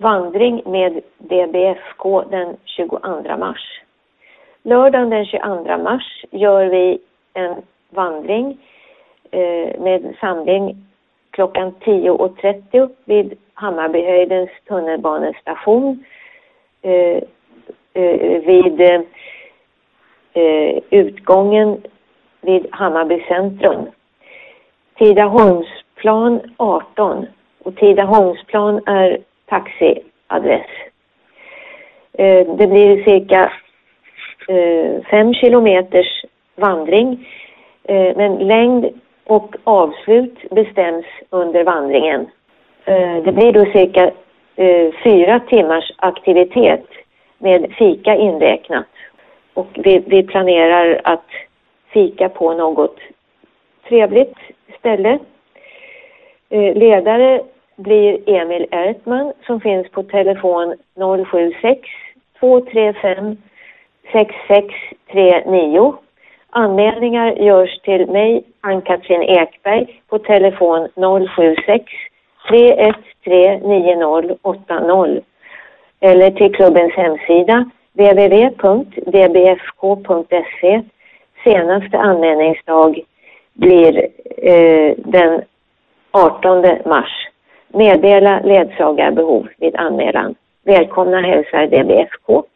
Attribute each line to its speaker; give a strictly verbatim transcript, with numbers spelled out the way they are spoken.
Speaker 1: vandring med D B F K den tjugoandra mars. Lördagen den tjugoandra mars gör vi en vandring eh, med samling klockan tio och trettio vid Hammarbyhöjdens tunnelbanestation eh, eh, vid eh, utgången vid Hammarby centrum. Tidaholmsplan arton och Tidaholmsplan är taxiadress. Eh, det blir cirka eh, fem kilometers vandring, eh, men längd och avslut bestäms under vandringen. Eh, det blir då cirka eh, fyra timmars aktivitet med fika inräknat. Och vi, vi planerar att fika på något trevligt ställe. Eh, ledare blir Emil Ertman som finns på telefon noll sju sex två tre fem sex sex tre nio. Anmälningar görs till mig, Ann-Katrin Ekberg, på telefon noll sju sex tre ett tre nio noll åtta noll eller till klubbens hemsida w w w punkt d b f k punkt se. Senaste anmälningsdag blir eh, den artonde mars. Meddela ledsagarbehov vid anmälan. Välkomna hälsar D B F K.